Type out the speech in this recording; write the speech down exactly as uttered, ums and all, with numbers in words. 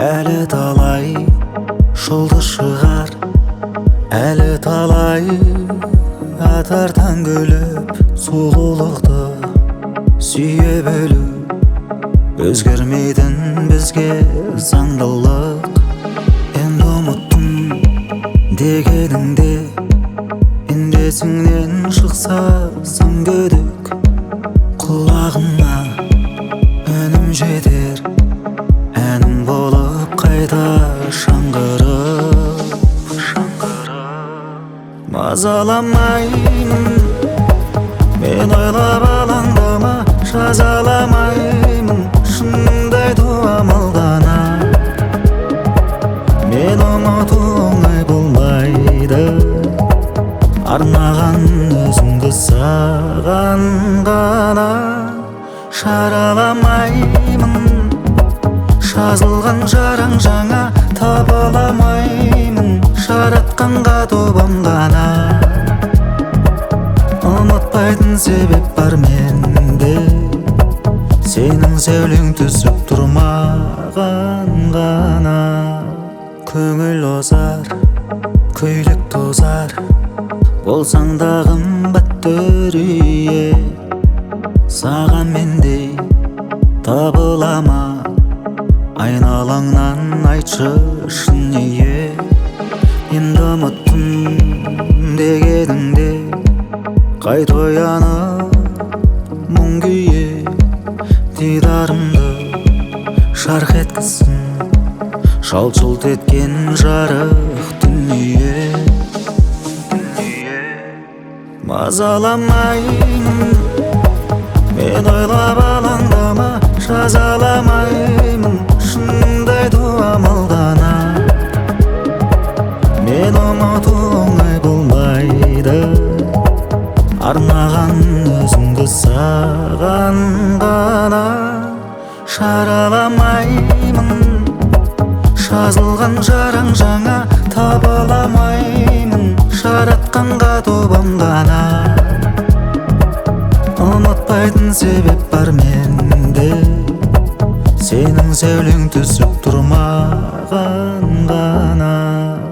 Әлі талай жолды шығар, әлі талай атар таң күліп, сұлулықты сүйе білу. Өзгермейтін бізге заңдылық, енді ұмыттым дегеніңде, ендесіңнен шықса сын күдік. Құлағына үнім жетер, әнім болып қайта шаңғырып, мазаламаймын, мен ойлап алаңдама, жазаламаймын, шынымды айтуым алғана. Мен ұмыту оңай болмайды, арнаған өзіңді саған ғана. Шараламаймын, жазылған жараң жаңа, табаламаймын, жаратқанға тобам ғана. Ұмытпайтын себеп бар менде, сенің сәулең түсіп тұрмаған ғана. Көңіл озар, көйлек тозар, болсаң да қымбатты үрейе. Саған мендей табылама, айналаңнан айтшы шын неге. Енді ұмыттым дегеніңде, қайта оянып мұң күйе. Дидарымды жарқ еткізсін жалт-жұлт еткен жарық дүние. Мазаламаймын, мен ойлап алаңдама, жазаламаймын, шынымды айтуым алғана. Мен ұмыту оңай болмайды, арнаған өзіңді саған ғана. Шараламаймын, жазылған жараң жаңа, табаламаймын, жаратқанға тобам ғана. Ұмытпайтын себеп бар менде, сенің сәулең түсіп тұрмаған ғана.